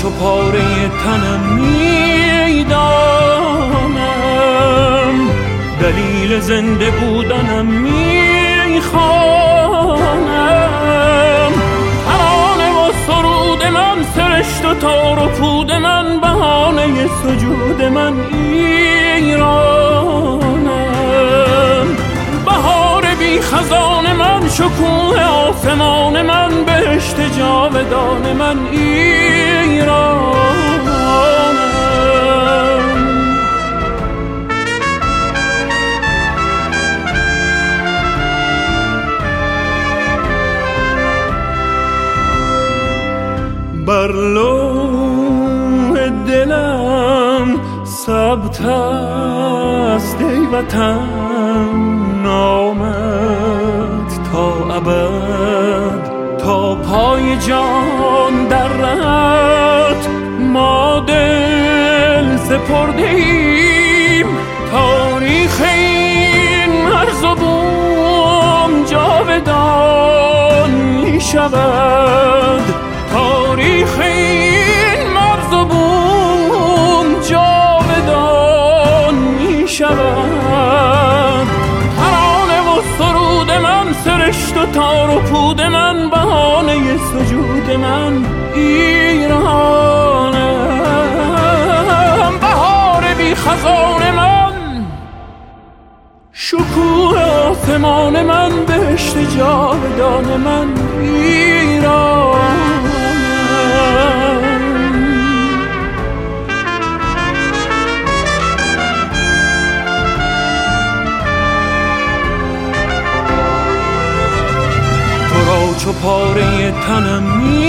چو پاره تنم میدانم، دلیل زنده بودنم میخوانم. ترانه و سرود من، سرشت و تار و پود من، بهانه سجود من ایرانم. بهار بی خزان من، شکوه آسمان من، بهشت جاودان من ایرانم. بر لوح دلم ثبت است ای وطن نامت تا ابد، تا پای جان در رهت ما دل سپرده ایم. تاریخ این مرز و بوم جاودان می شود، تاریخ این مرز و بوم جاودان می شود. ترانه و سرود من، سرشت و تار و پود من، بهانه سجود من ایرانم. بهار بی خزان من، شکوه آسمان من، بهشت جاودان من ایرانم. چو پاره تنم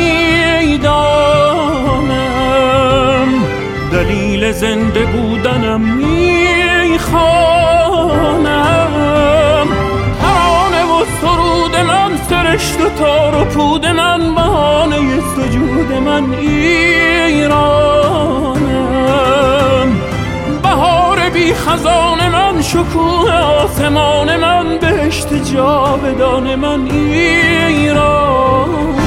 میدانم، دلیل زنده بودنم میخوانم. ترانه و سرود من، سرشت و تار و پود من، بهانه سجود من ایرانم. بهار بی خزان من، شکوه آسمان من، بهشت جاودان من ایران.